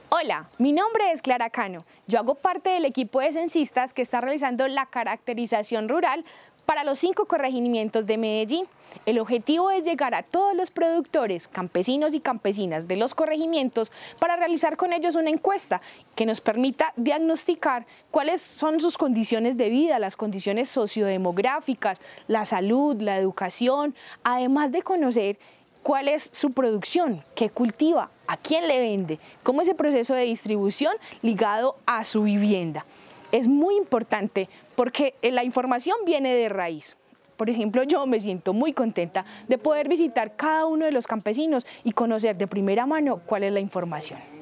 Hola, mi nombre es Clara Cano. Yo hago parte del equipo de censistas que está realizando la caracterización rural para los 5 corregimientos de Medellín. El objetivo es llegar a todos los productores, campesinos y campesinas de los corregimientos para realizar con ellos una encuesta que nos permita diagnosticar cuáles son sus condiciones de vida, las condiciones sociodemográficas, la salud, la educación, además de conocer cuál es su producción, qué cultiva, a quién le vende, cómo es el proceso de distribución ligado a su vivienda. Es muy importante porque la información viene de raíz. Por ejemplo, yo me siento muy contenta de poder visitar cada uno de los campesinos y conocer de primera mano cuál es la información.